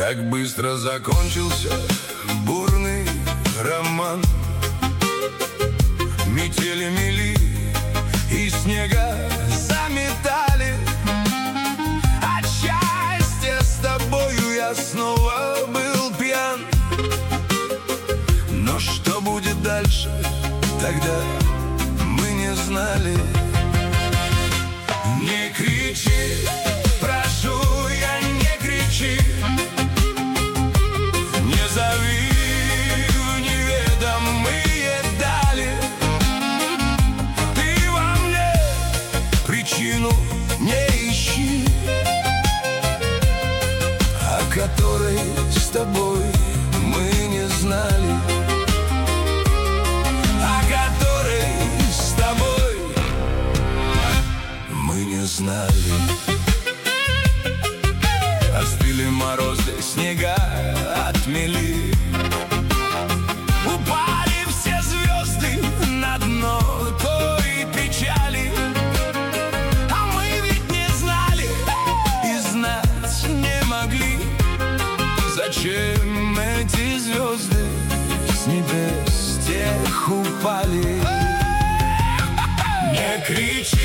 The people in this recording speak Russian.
Как быстро закончился бурный роман. Метели мели и снега заметали. От счастья с тобою я снова был пьян. Но что будет дальше, тогда мы не знали. Не кричи, прошу, я не кричи. Не зови в неведомые дали. Ты во мне причину не ищи, о которой с тобой мы не знали. О которой с тобой мы не знали. Остыли морозы, снега отмели. Упали все звезды на дно той печали. А мы ведь не знали и знать не могли, зачем эти звезды с небес тех упали. Не кричи,